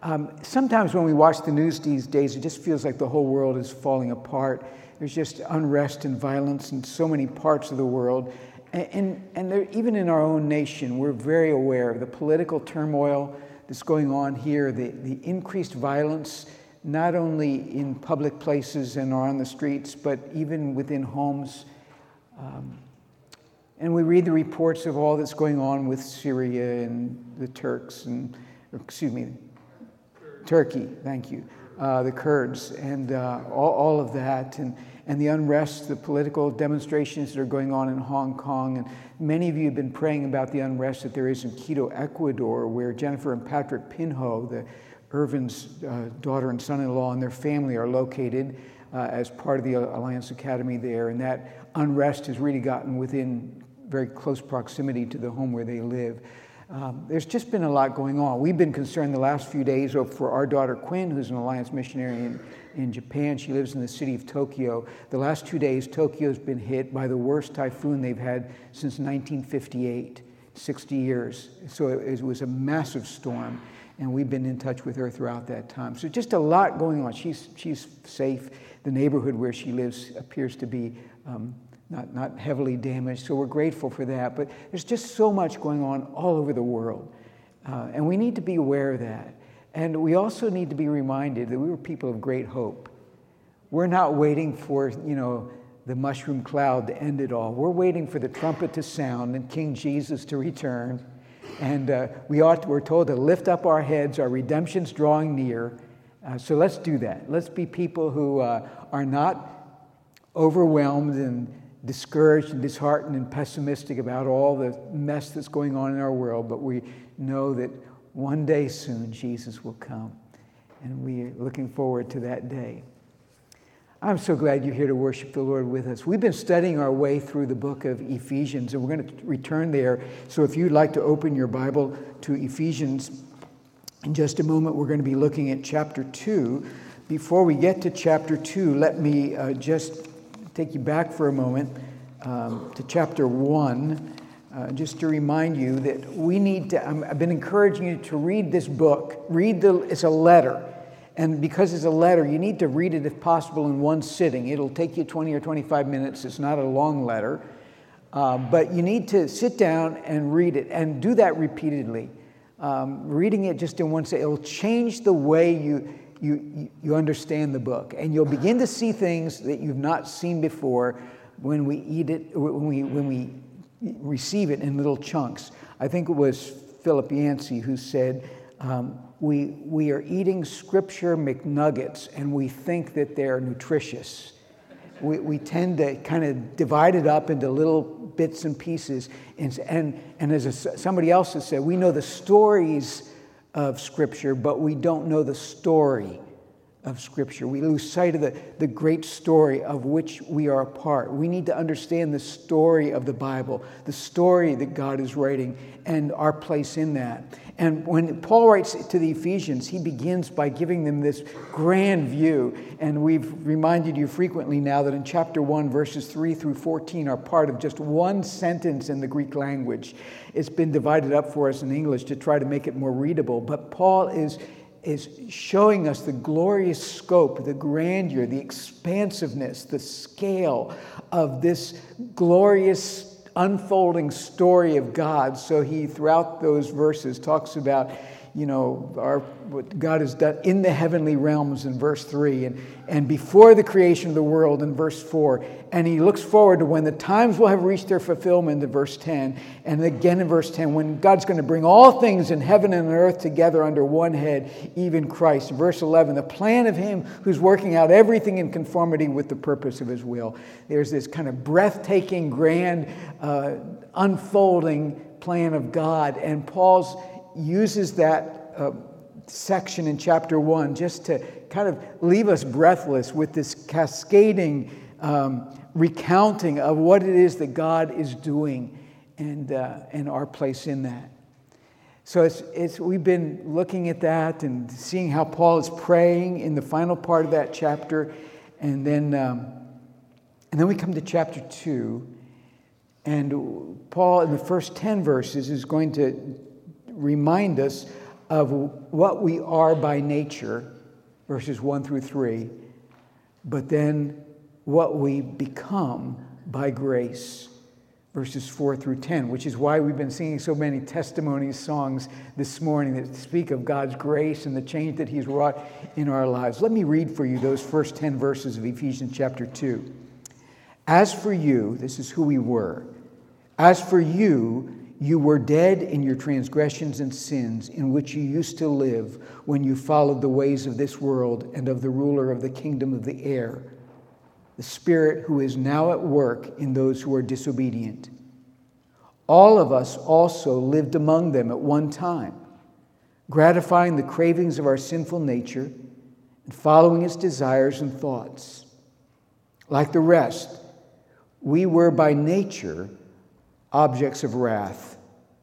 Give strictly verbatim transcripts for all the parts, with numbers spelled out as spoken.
Um, sometimes when we watch the news these days, it just feels like the whole world is falling apart. There's just unrest and violence in so many parts of the world. And, and, and there, even in our own nation, we're very aware of the political turmoil that's going on here, the, the increased violence, not only in public places and on the streets, but even within homes. Um, and we read the reports of all that's going on with Syria and the Turks, and excuse me, Turkey, thank you, uh, the Kurds, and uh, all, all of that, and, and the unrest, the political demonstrations that are going on in Hong Kong. And many of you have been praying about the unrest that there is in Quito, Ecuador, where Jennifer and Patrick Pinho, the Irvin's uh, daughter and son-in-law, and their family are located uh, as part of the Alliance Academy there. And that unrest has really gotten within very close proximity to the home where they live. Um, there's just been a lot going on. We've been concerned the last few days for our daughter Quinn, who's an Alliance missionary in, in Japan. She lives in the city of Tokyo. The last two days, Tokyo's been hit by the worst typhoon they've had since nineteen fifty-eight, sixty years. So it, it was a massive storm, and we've been in touch with her throughout that time. So just a lot going on. She's, she's safe. The neighborhood where she lives appears to be um, Not, not heavily damaged, so we're grateful for that. But there's just so much going on all over the world, uh, and we need to be aware of that. And we also need to be reminded that we were people of great hope. We're not waiting for, you know, the mushroom cloud to end it all. We're waiting for the trumpet to sound and King Jesus to return. And uh, we ought to, we're told to lift up our heads. Our redemption's drawing near. Uh, so let's do that. Let's be people who uh, are not overwhelmed and discouraged and disheartened and pessimistic about all the mess that's going on in our world, but we know that one day soon Jesus will come, and we are looking forward to that day. I'm so glad you're here to worship the Lord with us. We've been studying our way through the book of Ephesians, and we're going to return there. So if you'd like to open your Bible to Ephesians, in just a moment we're going to be looking at chapter two. Before we get to chapter two, let me uh, just take you back for a moment um, to chapter one, uh, just to remind you that we need to, I'm, I've been encouraging you to read this book. Read the, it's a letter. And because it's a letter, you need to read it if possible in one sitting. It'll take you twenty or twenty-five minutes. It's not a long letter. Uh, but you need to sit down and read it, and do that repeatedly. Um, reading it just in one sitting, it'll change the way you You, you understand the book, and you'll begin to see things that you've not seen before when we eat it, when we when we receive it in little chunks. I think it was Philip Yancey who said, um, we, we are eating Scripture McNuggets, and we think that they're nutritious. We, we tend to kind of divide it up into little bits and pieces, and, and, and as a, somebody else has said, we know the stories of Scripture, but we don't know the story of Scripture. We lose sight of the, the great story of which we are a part. We need to understand the story of the Bible, the story that God is writing, and our place in that. And when Paul writes to the Ephesians, he begins by giving them this grand view. And we've reminded you frequently now that in chapter one, verses three through fourteen are part of just one sentence in the Greek language. It's been divided up for us in English to try to make it more readable. But Paul is is showing us the glorious scope, the grandeur, the expansiveness, the scale of this glorious unfolding story of God. So he, throughout those verses, talks about, you know, our, what God has done in the heavenly realms in verse three, and, and before the creation of the world in verse four. And he looks forward to when the times will have reached their fulfillment in verse ten. And again in verse ten, when God's going to bring all things in heaven and earth together under one head, even Christ. Verse eleven, the plan of him who's working out everything in conformity with the purpose of his will. There's this kind of breathtaking, grand, uh, unfolding plan of God. And Paul's uses that uh, section in chapter one just to kind of leave us breathless with this cascading um, recounting of what it is that God is doing, and uh, and our place in that. So it's it's we've been looking at that and seeing how Paul is praying in the final part of that chapter, and then um, and then we come to chapter two, and Paul in the first ten verses is going to remind us of what we are by nature, verses one through three, but then what we become by grace, verses four through ten, which is why we've been singing so many testimony songs this morning that speak of God's grace and the change that he's wrought in our lives. Let me read for you those first ten verses of Ephesians chapter two. As for you, this is who we were. As for you, you were dead in your transgressions and sins in which you used to live when you followed the ways of this world and of the ruler of the kingdom of the air, the Spirit who is now at work in those who are disobedient. All of us also lived among them at one time, gratifying the cravings of our sinful nature and following its desires and thoughts. Like the rest, we were by nature objects of wrath.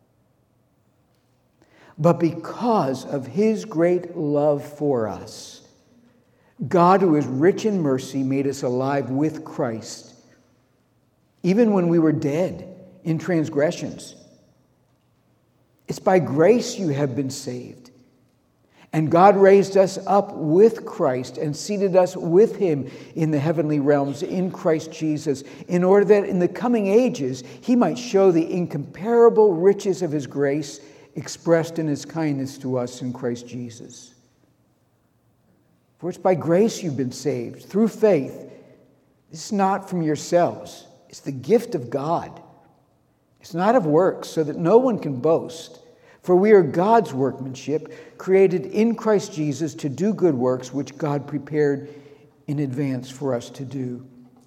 But because of his great love for us, God, who is rich in mercy, made us alive with Christ, even when we were dead in transgressions. It's by grace you have been saved. And God raised us up with Christ and seated us with him in the heavenly realms in Christ Jesus, in order that in the coming ages he might show the incomparable riches of his grace expressed in his kindness to us in Christ Jesus. For it's by grace you've been saved, through faith. This is not from yourselves. It's the gift of God. It's not of works, so that no one can boast. For we are God's workmanship, created in Christ Jesus to do good works, which God prepared in advance for us to do.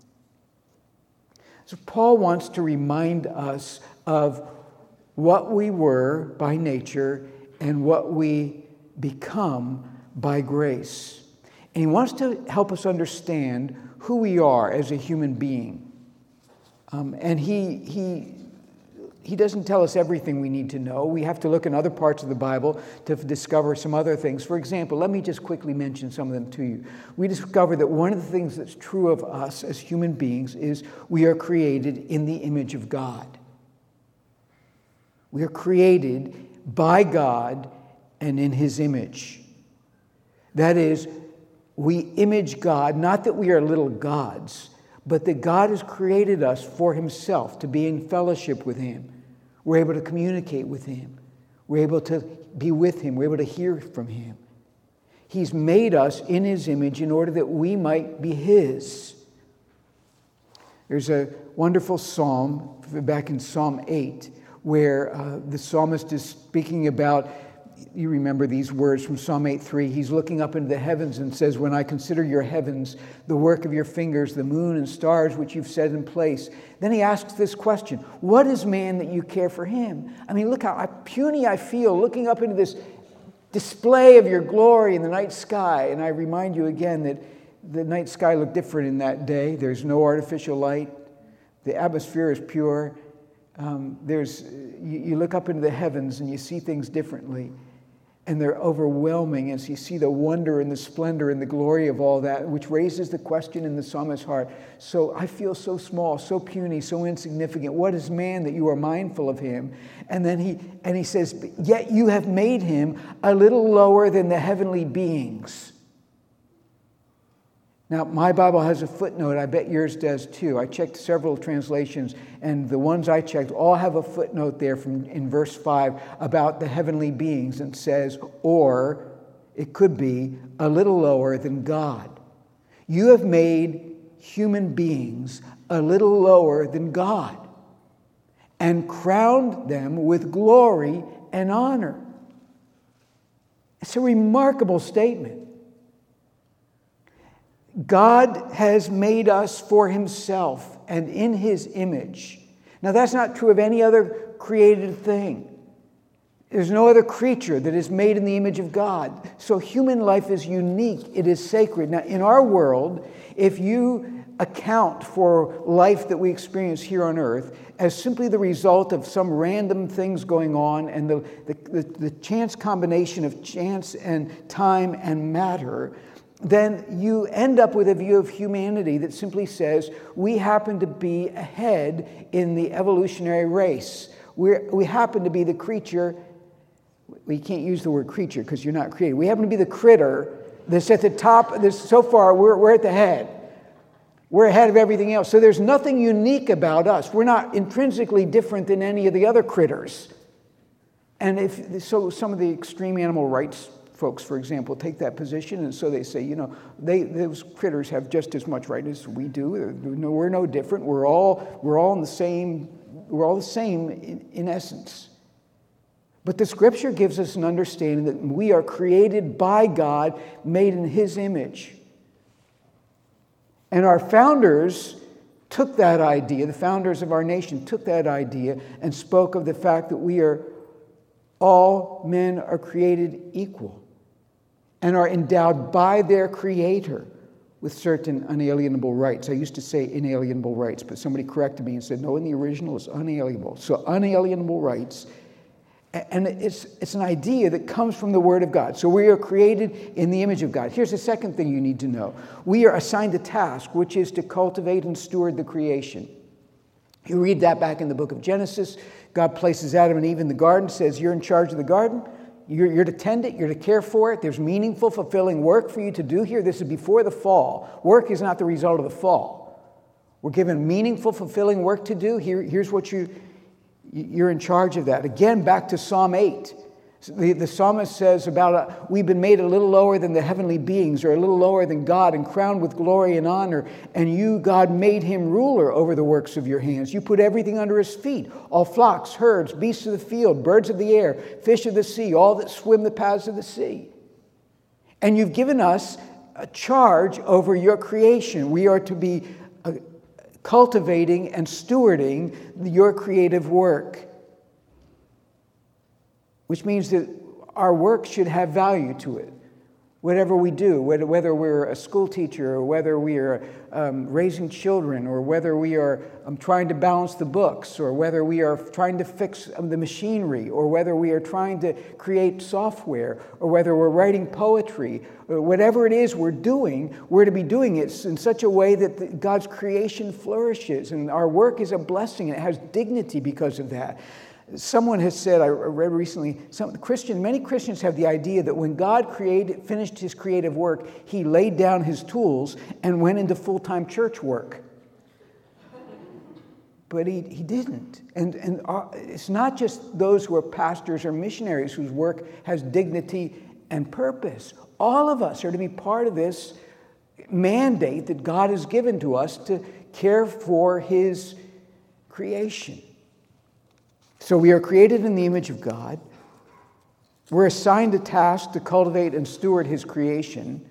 So Paul wants to remind us of what we were by nature and what we become by grace. And he wants to help us understand who we are as a human being. Um, and he he he doesn't tell us everything we need to know. We have to look in other parts of the Bible to discover some other things. For example, let me just quickly mention some of them to you. We discover that one of the things that's true of us as human beings is we are created in the image of God. We are created by God and in his image. That is, we image God, not that we are little gods, but that God has created us for himself, to be in fellowship with him. We're able to communicate with him. We're able to be with him. We're able to hear from him. He's made us in his image in order that we might be his. There's a wonderful psalm back in Psalm eight where uh, the psalmist is speaking about, you remember these words from Psalm eight three. He's looking up into the heavens and says, when I consider your heavens, the work of your fingers, the moon and stars which you've set in place. Then he asks this question, what is man that you care for him? I mean, look how puny I feel looking up into this display of your glory in the night sky. And I remind you again that the night sky looked different in that day. There's no artificial light. The atmosphere is pure. Um, there's you, you look up into the heavens and you see things differently. And they're overwhelming as you see the wonder and the splendor and the glory of all that, which raises the question in the psalmist's heart. So I feel so small, so puny, so insignificant. What is man that you are mindful of him? And then he and he says, yet you have made him a little lower than the heavenly beings. Now, my Bible has a footnote. I bet yours does too. I checked several translations, and the ones I checked all have a footnote there from in verse five about the heavenly beings, and says, or it could be a little lower than God. You have made human beings a little lower than God and crowned them with glory and honor. It's a remarkable statement. God has made us for himself and in his image. Now, that's not true of any other created thing. There's no other creature that is made in the image of God. So human life is unique. It is sacred. Now, in our world, if you account for life that we experience here on earth as simply the result of some random things going on and the, the, the, the chance combination of chance and time and matter, then you end up with a view of humanity that simply says we happen to be ahead in the evolutionary race. We're, we happen to be the creature well, you can't use the word creature because you're not created. We happen to be the critter that's at the top. This, so far, we're, we're at the head. We're ahead of everything else. So there's nothing unique about us. We're not intrinsically different than any of the other critters. And if so, some of the extreme animal rights folks, for example, take that position, and so they say, you know, they those critters have just as much right as we do. No, we're no different. We're all we're all in the same. We're all the same in, in essence. But the Scripture gives us an understanding that we are created by God, made in His image. And our founders took that idea. The founders of our nation took that idea and spoke of the fact that we are all men are created equal and are endowed by their Creator with certain unalienable rights. I used to say inalienable rights, but somebody corrected me and said, no, in the original it's unalienable. So unalienable rights. And it's, it's an idea that comes from the Word of God. So we are created in the image of God. Here's the second thing you need to know. We are assigned a task, which is to cultivate and steward the creation. You read that back in the book of Genesis. God places Adam and Eve in the garden, says, you're in charge of the garden. You're, you're to tend it. You're to care for it. There's meaningful, fulfilling work for you to do here. This is before the fall. Work is not the result of the fall. We're given meaningful, fulfilling work to do. Here, here's what you, you're in charge of that. Again, back to Psalm eight. The, the psalmist says about, uh, we've been made a little lower than the heavenly beings, or a little lower than God, and crowned with glory and honor. And you, God, made him ruler over the works of your hands. You put everything under his feet, all flocks, herds, beasts of the field, birds of the air, fish of the sea, all that swim the paths of the sea. And you've given us a charge over your creation. We are to be uh, cultivating and stewarding your creative work. Which means that our work should have value to it. Whatever we do, whether we're a school teacher, or whether we are um, raising children, or whether we are um, trying to balance the books, or whether we are trying to fix um, the machinery, or whether we are trying to create software, or whether we're writing poetry, or whatever it is we're doing, we're to be doing it in such a way that the, God's creation flourishes, and our work is a blessing, and it has dignity because of that. Someone has said, I read recently, some Christian, many Christians have the idea that when God created, finished his creative work, he laid down his tools and went into full-time church work. But he, he didn't. And, and our, it's not just those who are pastors or missionaries whose work has dignity and purpose. All of us are to be part of this mandate that God has given to us to care for his creation. So we are created in the image of God. We're assigned a task to cultivate and steward his creation.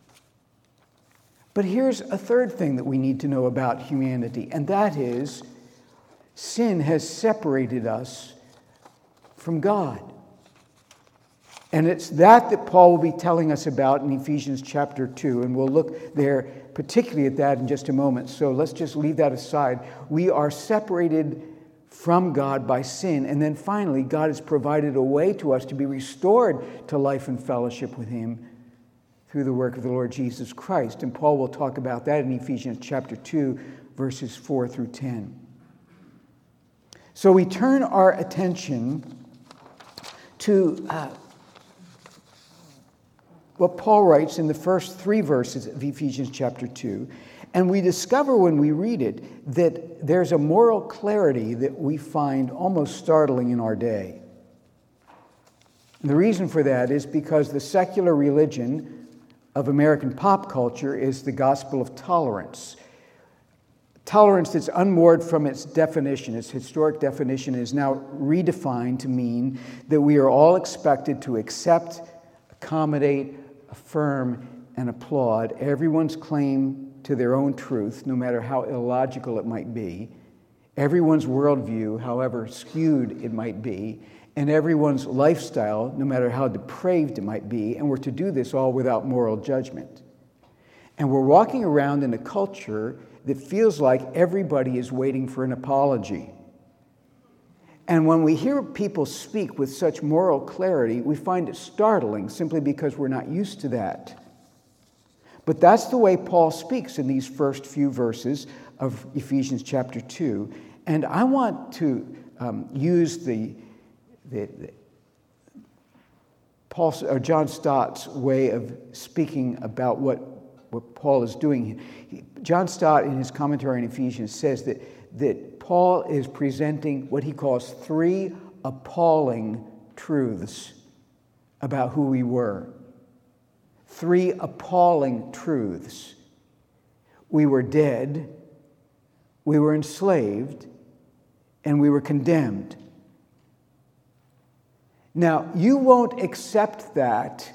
But here's a third thing that we need to know about humanity, and that is sin has separated us from God. And it's that that Paul will be telling us about in Ephesians chapter two, and we'll look there particularly at that in just a moment. So let's just leave that aside. We are separated from God by sin. And then finally, God has provided a way to us to be restored to life and fellowship with him through the work of the Lord Jesus Christ. And Paul will talk about that in Ephesians chapter two, verses four through ten. So we turn our attention to uh, what Paul writes in the first three verses of Ephesians chapter two. And we discover when we read it that there's a moral clarity that we find almost startling in our day. And the reason for that is because the secular religion of American pop culture is the gospel of tolerance. Tolerance that's unmoored from its definition, its historic definition, is now redefined to mean that we are all expected to accept, accommodate, affirm, and applaud everyone's claim to their own truth, no matter how illogical it might be, everyone's worldview, however skewed it might be, and everyone's lifestyle, no matter how depraved it might be, and we're to do this all without moral judgment. And we're walking around in a culture that feels like everybody is waiting for an apology. And when we hear people speak with such moral clarity, we find it startling simply because we're not used to that. But that's the way Paul speaks in these first few verses of Ephesians chapter two. And I want to um, use the, the, Paul, or John Stott's way of speaking about what, what Paul is doing. He, John Stott, in his commentary on Ephesians, says that, that Paul is presenting what he calls three appalling truths about who we were. Three appalling truths. We were dead, we were enslaved, and we were condemned. Now, you won't accept that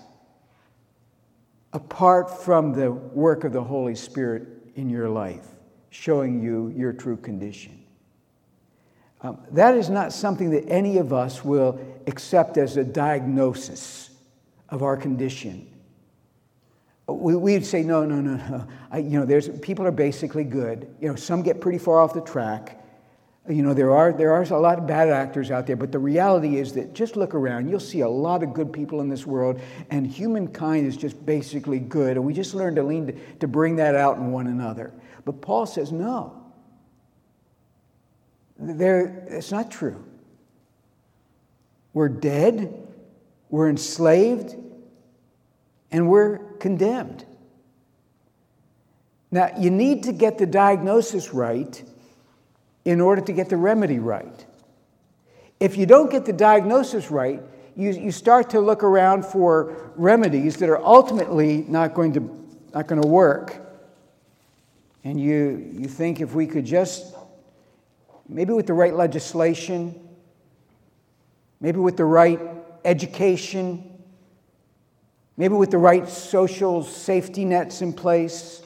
apart from the work of the Holy Spirit in your life, showing you your true condition. Um, that is not something that any of us will accept as a diagnosis of our condition. We, we'd say, no, no, no, no. I, you know, there's people are basically good. You know, some get pretty far off the track. You know, there are there are a lot of bad actors out there, but the reality is that just look around. You'll see a lot of good people in this world, and humankind is just basically good, and we just learn to lean to, to bring that out in one another. But Paul says, no. There, it's not true. We're dead, we're enslaved, and we're condemned. Now, you need to get the diagnosis right in order to get the remedy right. If you don't get the diagnosis right, you, you start to look around for remedies that are ultimately not going to, not going to work. And you, you think if we could just, maybe with the right legislation, maybe with the right education, maybe with the right social safety nets in place,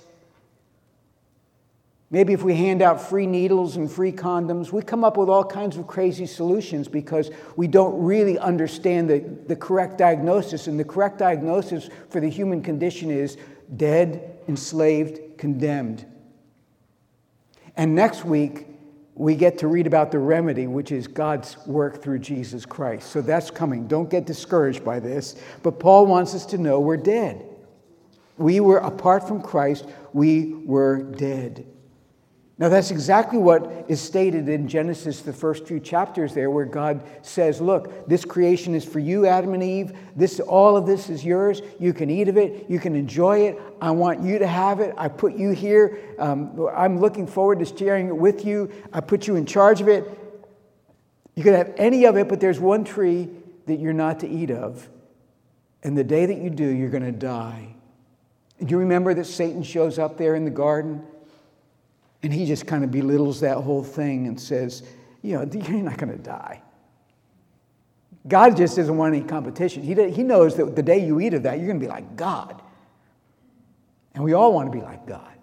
maybe if we hand out free needles and free condoms, we come up with all kinds of crazy solutions because we don't really understand the, the correct diagnosis. And the correct diagnosis for the human condition is dead, enslaved, condemned. And next week, we get to read about the remedy, which is God's work through Jesus Christ. So that's coming. Don't get discouraged by this. But Paul wants us to know we're dead. We were, apart from Christ, we were dead. Now, that's exactly what is stated in Genesis, the first few chapters there, where God says, look, this creation is for you, Adam and Eve. This, all of this is yours. You can eat of it. You can enjoy it. I want you to have it. I put you here. Um, I'm looking forward to sharing it with you. I put you in charge of it. You can have any of it, but there's one tree that you're not to eat of. And the day that you do, you're going to die. Do you remember that Satan shows up there in the garden? And he just kind of belittles that whole thing and says, you know, you're not going to die. God just doesn't want any competition. He, he knows that the day you eat of that, you're going to be like God. And we all want to be like God.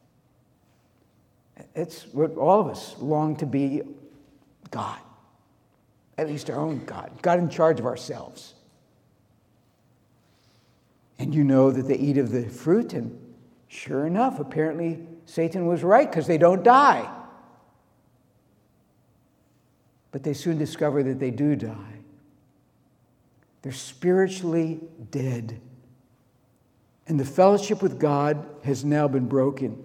It's what all of us long to be, God. At least our own God. God in charge of ourselves. And you know that they eat of the fruit, and sure enough, apparently Satan was right because they don't die. But they soon discover that they do die. They're spiritually dead. And the fellowship with God has now been broken.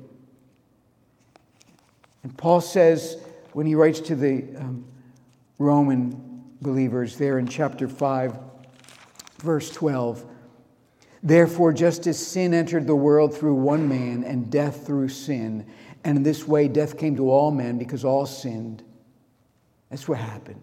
And Paul says, when he writes to the um, Roman believers there in chapter five, verse twelve, therefore, just as sin entered the world through one man, and death through sin, and in this way death came to all men because all sinned. That's what happened.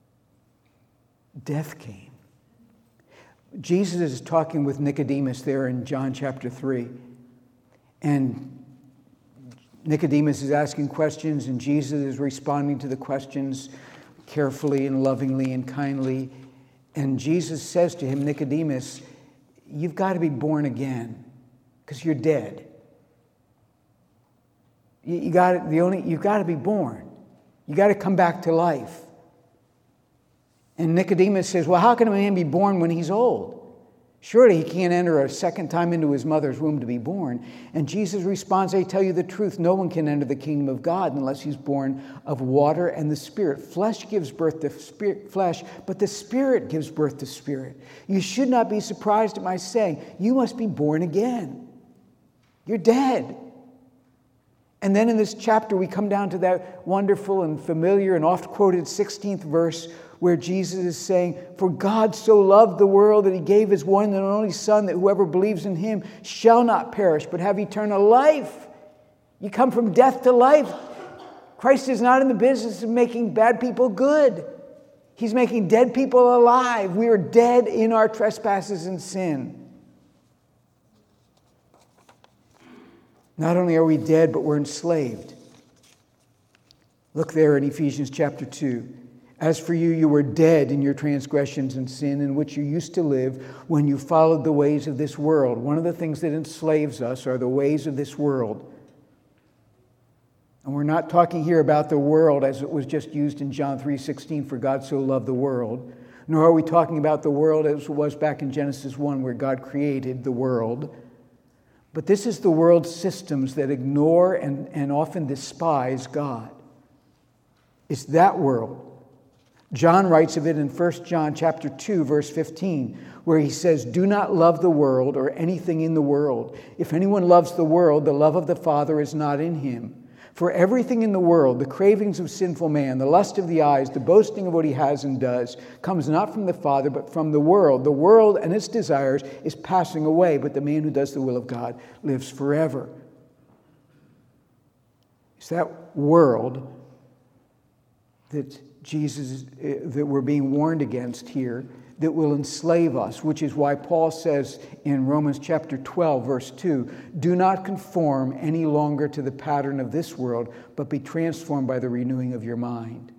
Death came. Jesus is talking with Nicodemus there in John chapter three. And Nicodemus is asking questions, and Jesus is responding to the questions carefully and lovingly and kindly. And Jesus says to him, Nicodemus, you've got to be born again because you're dead. You, you got the only you've got to be born. You got to come back to life. And Nicodemus says, well, how can a man be born when he's old? Surely he can't enter a second time into his mother's womb to be born. And Jesus responds, I tell you the truth, no one can enter the kingdom of God unless he's born of water and the Spirit. Flesh gives birth to spirit, flesh, but the Spirit gives birth to spirit. You should not be surprised at my saying, you must be born again. You're dead. And then in this chapter, we come down to that wonderful and familiar and oft-quoted sixteenth verse where Jesus is saying, "For God so loved the world that he gave his one and only Son, that whoever believes in him shall not perish, but have eternal life." You come from death to life. Christ is not in the business of making bad people good. He's making dead people alive. We are dead in our trespasses and sin. Not only are we dead, but we're enslaved. Look there in Ephesians chapter two. "As for you, you were dead in your transgressions and sin in which you used to live when you followed the ways of this world." One of the things that enslaves us are the ways of this world. And we're not talking here about the world as it was just used in John three sixteen, "For God so loved the world." Nor are we talking about the world as it was back in Genesis one, where God created the world. But this is the world's systems that ignore and, and often despise God. It's that world. John writes of it in First John chapter two, verse fifteen, where he says, "Do not love the world or anything in the world. If anyone loves the world, the love of the Father is not in him. For everything in the world, the cravings of sinful man, the lust of the eyes, the boasting of what he has and does, comes not from the Father, but from the world. The world and its desires is passing away, but the man who does the will of God lives forever." It's that world that Jesus, that we're being warned against here, that will enslave us, which is why Paul says in Romans chapter twelve, verse two, "Do not conform any longer to the pattern of this world, but be transformed by the renewing of your mind."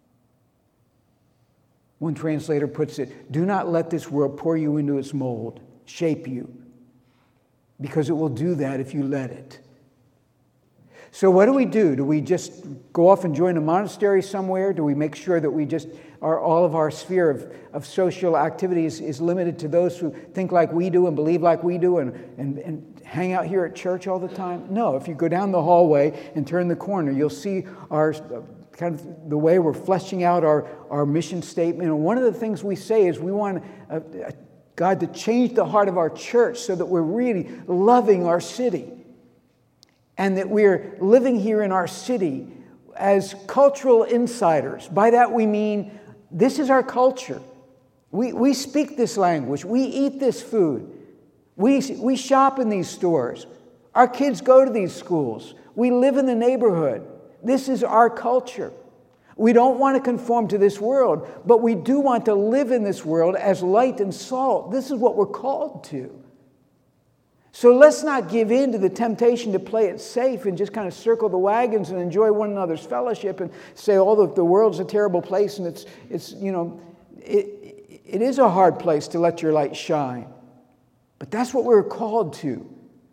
One translator puts it, "Do not let this world pour you into its mold, shape you, because it will do that if you let it." So what do we do? Do we just go off and join a monastery somewhere? Do we make sure that we just are all of our sphere of, of social activities is limited to those who think like we do and believe like we do and, and, and hang out here at church all the time? No, if you go down the hallway and turn the corner, you'll see our kind of the way we're fleshing out our, our mission statement. And one of the things we say is we want uh, God to change the heart of our church so that we're really loving our city. And that we're living here in our city as cultural insiders. By that we mean this is our culture. We, we speak this language. We eat this food. We, we shop in these stores. Our kids go to these schools. We live in the neighborhood. This is our culture. We don't want to conform to this world, but we do want to live in this world as light and salt. This is what we're called to. So let's not give in to the temptation to play it safe and just kind of circle the wagons and enjoy one another's fellowship and say, oh, the, the world's a terrible place and it's, it's you know, it, it is a hard place to let your light shine. But that's what we're called to.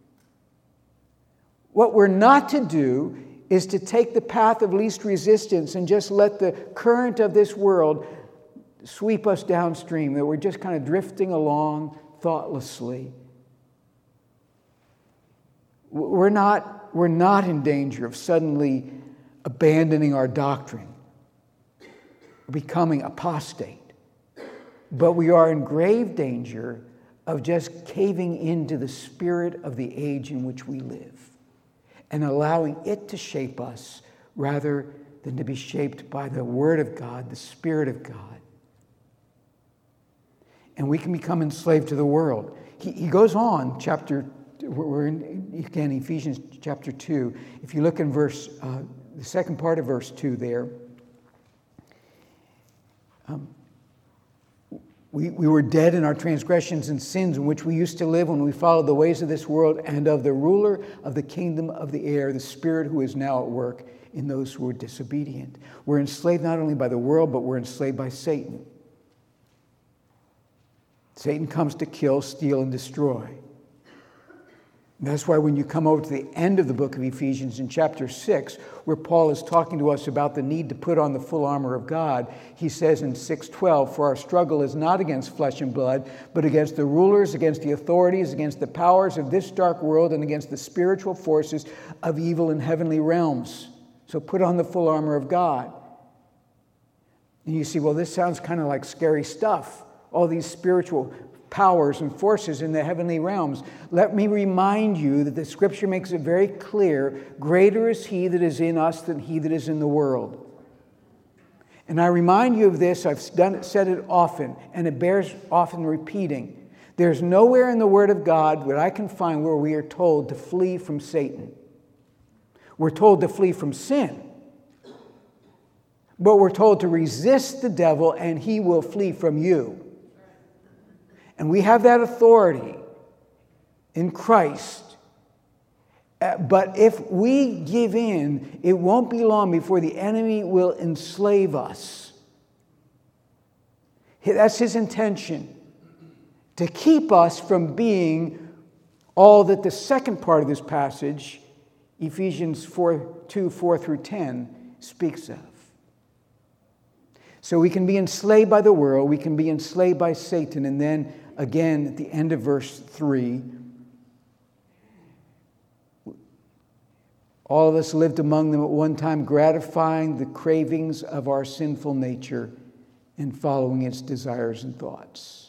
What we're not to do is to take the path of least resistance and just let the current of this world sweep us downstream, that we're just kind of drifting along thoughtlessly. We're not, we're not in danger of suddenly abandoning our doctrine, becoming apostate. But we are in grave danger of just caving into the spirit of the age in which we live and allowing it to shape us rather than to be shaped by the Word of God, the Spirit of God. And we can become enslaved to the world. He, he goes on, chapter We're in, again, Ephesians chapter two. If you look in verse, uh, the second part of verse two there, um, we, we were dead in our transgressions and sins in which we used to live when we followed the ways of this world and of the ruler of the kingdom of the air, the spirit who is now at work in those who are disobedient. We're enslaved not only by the world, but we're enslaved by Satan. Satan comes to kill, steal, and destroy. That's why when you come over to the end of the book of Ephesians in chapter six, where Paul is talking to us about the need to put on the full armor of God, he says in six twelve, "For our struggle is not against flesh and blood, but against the rulers, against the authorities, against the powers of this dark world, and against the spiritual forces of evil in heavenly realms." So put on the full armor of God. And you see, well, this sounds kind of like scary stuff. All these spiritual powers and forces in the heavenly realms. Let me remind you that the Scripture makes it very clear, greater is He that is in us than he that is in the world. And I remind you of this, I've done it, said it often, and it bears often repeating. There's nowhere in the Word of God that I can find where we are told to flee from Satan. We're told to flee from sin. But we're told to resist the devil and he will flee from you. And we have that authority in Christ. Uh, but if we give in, it won't be long before the enemy will enslave us. That's his intention, to keep us from being all that the second part of this passage, Ephesians four, two, four through ten, speaks of. So we can be enslaved by the world, we can be enslaved by Satan, and then again at the end of verse three, all of us lived among them at one time, gratifying the cravings of our sinful nature and following its desires and thoughts.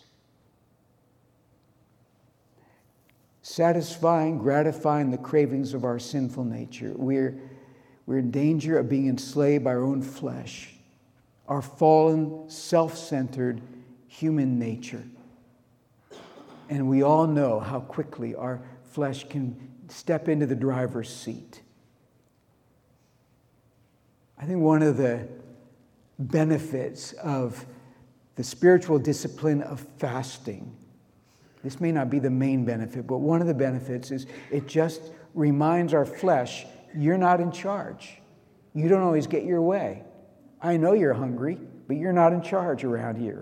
Satisfying, gratifying the cravings of our sinful nature. We're, we're in danger of being enslaved by our own flesh, our fallen, self-centered human nature. And we all know how quickly our flesh can step into the driver's seat. I think one of the benefits of the spiritual discipline of fasting, this may not be the main benefit, but one of the benefits is it just reminds our flesh, you're not in charge. You don't always get your way. I know you're hungry, but you're not in charge around here.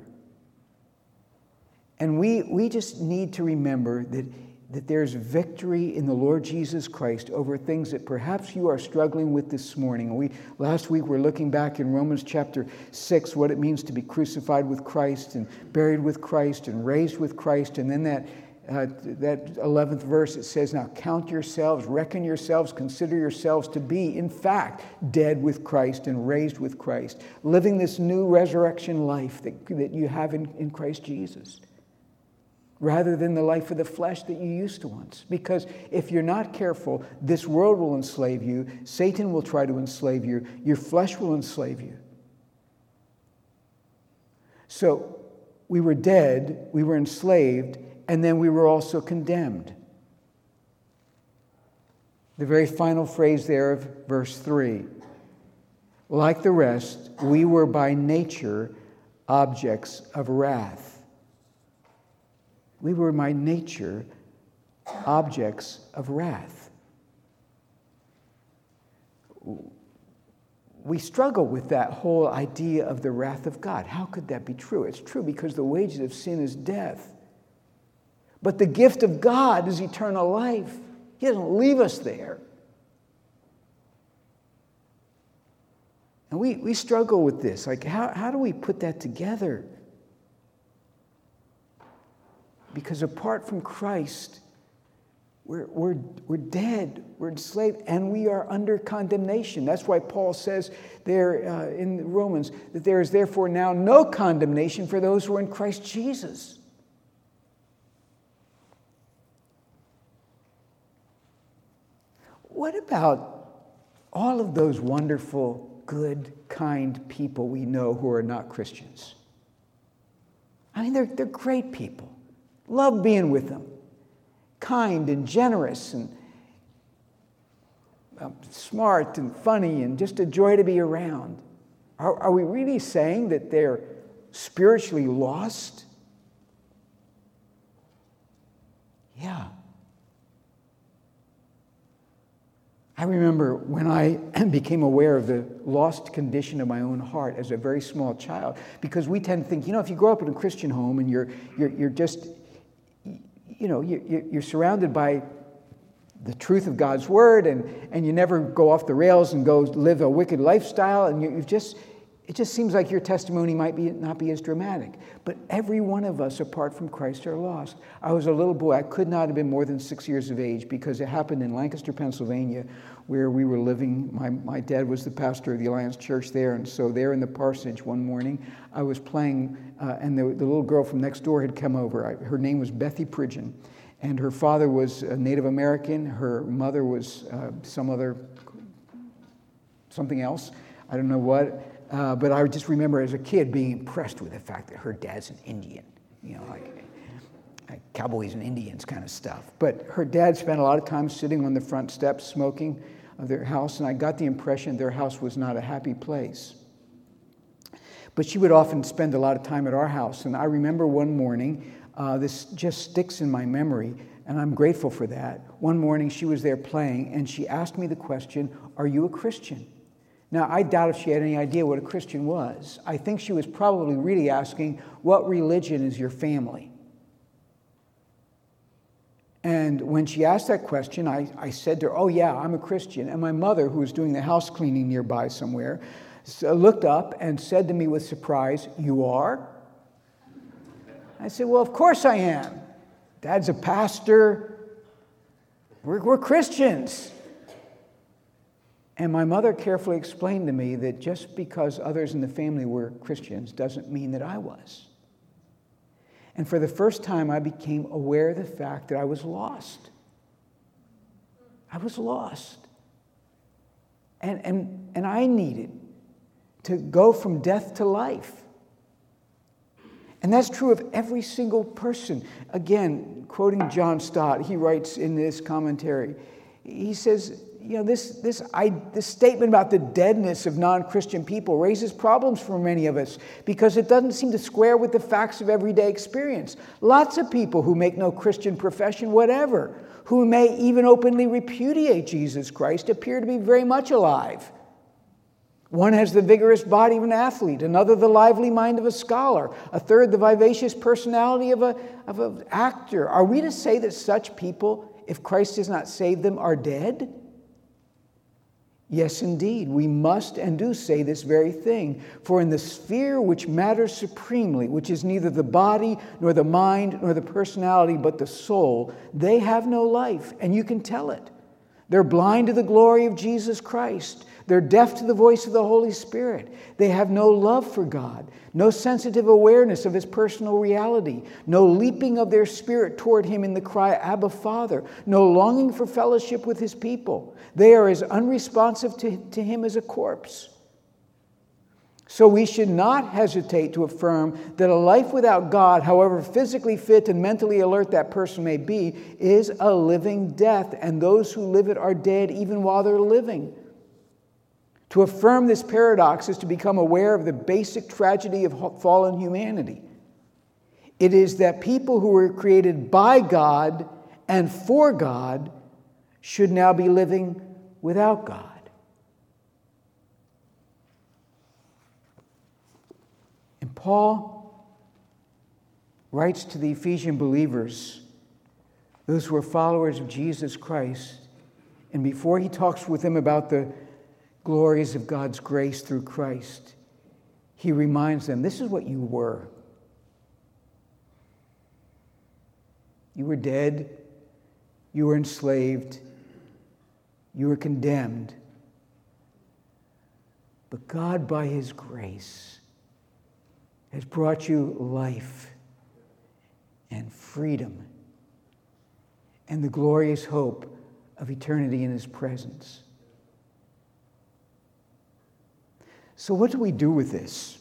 And we, we just need to remember that, that there's victory in the Lord Jesus Christ over things that perhaps you are struggling with this morning. We, last week we were looking back in Romans chapter six, what it means to be crucified with Christ and buried with Christ and raised with Christ. And then that, uh, that eleventh verse, it says, now count yourselves, reckon yourselves, consider yourselves to be, in fact, dead with Christ and raised with Christ, living this new resurrection life that, that you have in, in Christ Jesus, rather than the life of the flesh that you used to once. Because if you're not careful, this world will enslave you, Satan will try to enslave you, your flesh will enslave you. So we were dead, we were enslaved, and then we were also condemned. The very final phrase there of verse three. Like the rest, we were by nature objects of wrath. We were by nature objects of wrath. We struggle with that whole idea of the wrath of God. How could that be true? It's true because the wages of sin is death. But the gift of God is eternal life. He doesn't leave us there. And we, we struggle with this. Like, how, how do we put that together? Because apart from Christ, we're, we're, we're dead, we're enslaved, and we are under condemnation. That's why Paul says there uh, in Romans that there is therefore now no condemnation for those who are in Christ Jesus. What about all of those wonderful, good, kind people we know who are not Christians? I mean, they're, they're great people. Love being with them. Kind and generous and uh, smart and funny and just a joy to be around. Are, are we really saying that they're spiritually lost? Yeah. I remember when I became aware of the lost condition of my own heart as a very small child, because we tend to think, you know, if you grow up in a Christian home and you're you're, you're just, you know, you, you're surrounded by the truth of God's word, and, and you never go off the rails and go live a wicked lifestyle, and you, you've just, it just seems like your testimony might be not be as dramatic. But every one of us, apart from Christ, are lost. I was a little boy. I could not have been more than six years of age because it happened in Lancaster, Pennsylvania, where we were living. My, my dad was the pastor of the Alliance Church there, and so there in the parsonage one morning, I was playing, uh, and the, the little girl from next door had come over. I, her name was Bethy Pridgeon, and her father was a Native American. Her mother was uh, some other, something else. I don't know what. Uh, but I just remember as a kid being impressed with the fact that her dad's an Indian, you know, like, like cowboys and Indians kind of stuff. But her dad spent a lot of time sitting on the front steps smoking of their house, and I got the impression their house was not a happy place. But she would often spend a lot of time at our house, and I remember one morning, uh, this just sticks in my memory, and I'm grateful for that. One morning she was there playing, and she asked me the question, "Are you a Christian?" Now, I doubt if she had any idea what a Christian was. I think she was probably really asking, what religion is your family? And when she asked that question, I, I said to her, oh yeah, I'm a Christian. And my mother, who was doing the house cleaning nearby somewhere, looked up and said to me with surprise, "You are?" I said, well, of course I am. Dad's a pastor. We're, we're Christians. And my mother carefully explained to me that just because others in the family were Christians doesn't mean that I was. And for the first time, I became aware of the fact that I was lost. I was lost. And, and, and I needed to go from death to life. And that's true of every single person. Again, quoting John Stott, he writes in this commentary, he says, you know, this, this, I, this statement about the deadness of non-Christian people raises problems for many of us because it doesn't seem to square with the facts of everyday experience. Lots of people who make no Christian profession whatever, who may even openly repudiate Jesus Christ, appear to be very much alive. One has the vigorous body of an athlete, another the lively mind of a scholar, a third the vivacious personality of a, of an actor. Are we to say that such people, if Christ does not save them, are dead? Yes, indeed, we must and do say this very thing. For in the sphere which matters supremely, which is neither the body, nor the mind, nor the personality, but the soul, they have no life, and you can tell it. They're blind to the glory of Jesus Christ. They're deaf to the voice of the Holy Spirit. They have no love for God, no sensitive awareness of His personal reality, no leaping of their spirit toward Him in the cry, Abba, Father, no longing for fellowship with His people. They are as unresponsive to, to Him as a corpse. So we should not hesitate to affirm that a life without God, however physically fit and mentally alert that person may be, is a living death, and those who live it are dead even while they're living. To affirm this paradox is to become aware of the basic tragedy of fallen humanity. It is that people who were created by God and for God should now be living without God. And Paul writes to the Ephesian believers, those who are followers of Jesus Christ, and before he talks with them about the glories of God's grace through Christ, he reminds them, this is what you were. You were dead, you were enslaved, you were condemned. But God, by His grace, has brought you life and freedom and the glorious hope of eternity in His presence. So what do we do with this?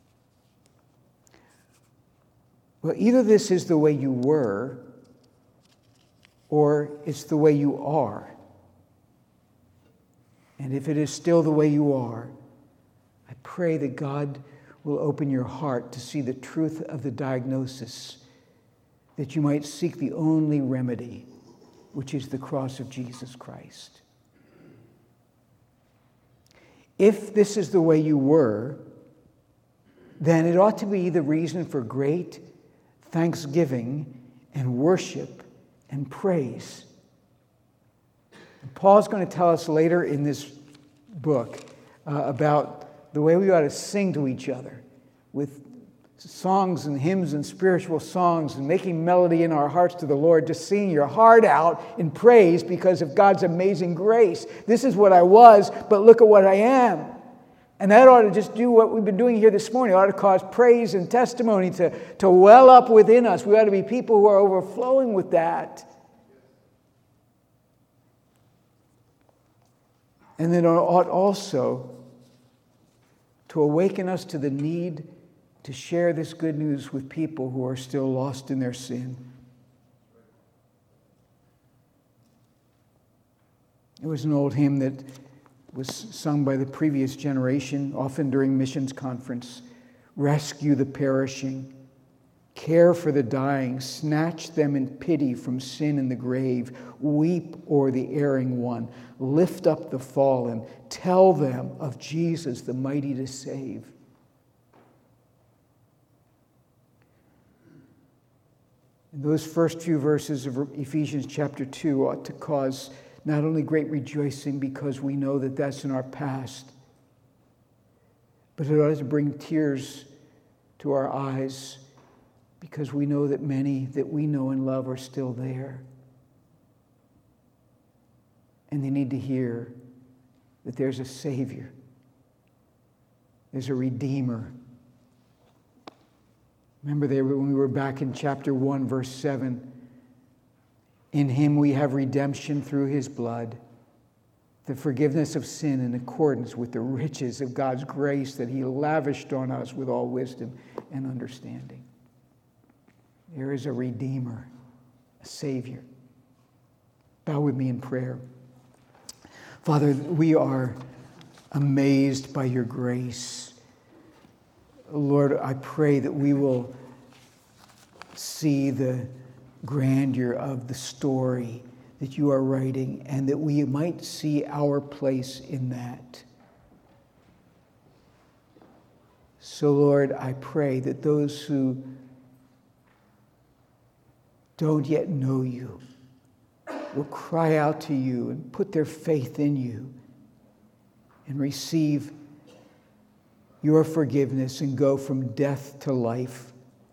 Well, either this is the way you were, or it's the way you are. And if it is still the way you are, I pray that God will open your heart to see the truth of the diagnosis, that you might seek the only remedy, which is the cross of Jesus Christ. If this is the way you were, then it ought to be the reason for great thanksgiving and worship and praise. And Paul's going to tell us later in this book uh, about the way we ought to sing to each other with songs and hymns and spiritual songs and making melody in our hearts to the Lord, just singing your heart out in praise because of God's amazing grace. This is what I was, but look at what I am. And that ought to just do what we've been doing here this morning. It ought to cause praise and testimony to, to well up within us. We ought to be people who are overflowing with that. And then it ought also to awaken us to the need to share this good news with people who are still lost in their sin. It was an old hymn that was sung by the previous generation, often during missions conference. Rescue the perishing, care for the dying, snatch them in pity from sin and the grave, weep o'er the erring one, lift up the fallen, tell them of Jesus, the mighty to save. And those first few verses of Ephesians chapter two ought to cause not only great rejoicing because we know that that's in our past, but it ought to bring tears to our eyes because we know that many that we know and love are still there. And they need to hear that there's a Savior, there's a Redeemer. Remember there when we were back in chapter one, verse seven, in him we have redemption through his blood, the forgiveness of sin in accordance with the riches of God's grace that he lavished on us with all wisdom and understanding. There is a Redeemer, a Savior. Bow with me in prayer. Father, we are amazed by your grace. Lord, I pray that we will see the grandeur of the story that you are writing and that we might see our place in that. So, Lord, I pray that those who don't yet know you will cry out to you and put their faith in you and receive your forgiveness and go from death to life.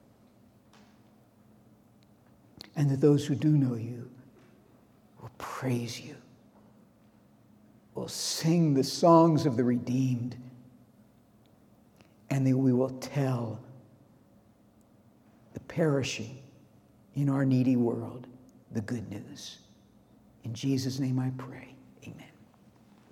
And that those who do know you will praise you, will sing the songs of the redeemed, and that we will tell the perishing in our needy world the good news. In Jesus' name I pray. Amen.